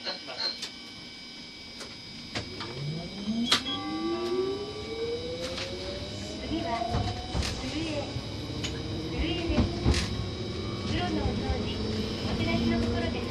します。 次は震えです。プロのお掃除おもてなしのところです。